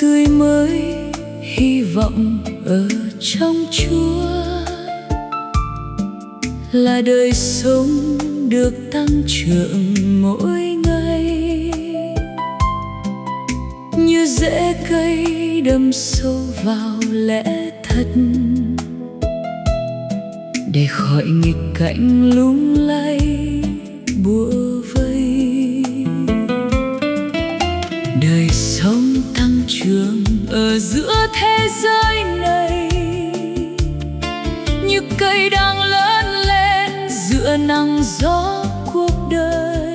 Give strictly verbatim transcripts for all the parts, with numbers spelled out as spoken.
tươi mới, hy vọng ở trong Chúa là đời sống được tăng trưởng mỗi ngày, như rễ cây đâm sâu vào lẽ thật, để khỏi nghịch cảnh lung lay bủa vây. Đời sống tăng trưởng ở giữa thế giới này, như cây đang lớn lên giữa nắng gió cuộc đời.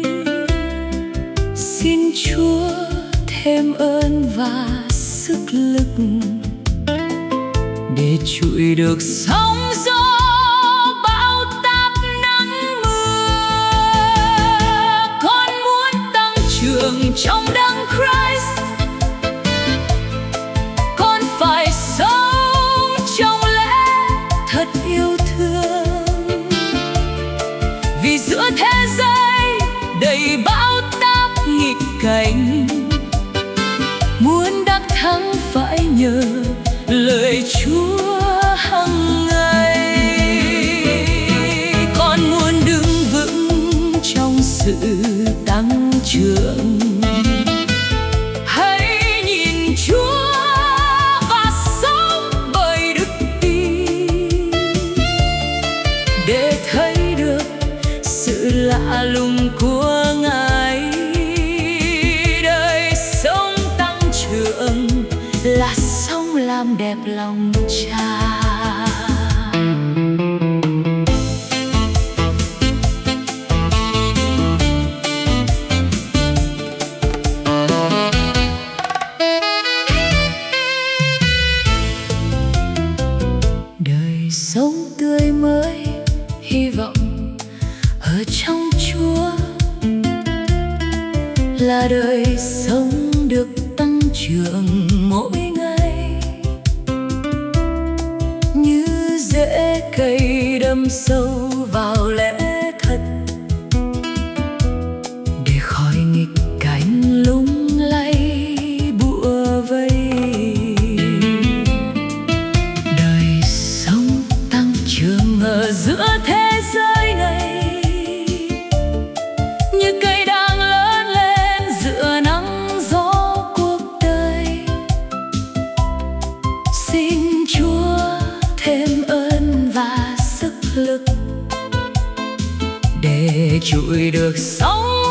Xin Chúa thêm ơn và sức lực để trụi được sóng gió bão táp nắng mưa. Con muốn tăng trưởng trong đấng Christ, con phải sống trong lẽ thật yêu thương, vì giữa thế giới đầy bão táp nghịch cảnh, muốn đắc thắng phải nhờ lời Chúa hằng ngày. Con muốn đứng vững trong sự tăng trưởng, hãy nhìn Chúa và sống bởi đức tin, để thấy được sự lạ lùng của Ngài. Đời sống tăng trưởng là sống làm đẹp lòng Cha. Đời sống tươi mới, hy vọng ở trong Chúa là đời sống được tăng trưởng mỗi ngày, như rễ cây đâm sâu vào lẽ thật, để khỏi nghịch cảnh lung lay bủa vây. Đời sống tăng trưởng ở giữa thế giới này, như cây đang lớn lên giữa nắng gió cuộc đời. Xin Chúa thêm ơn và sức lực để trụi được sóng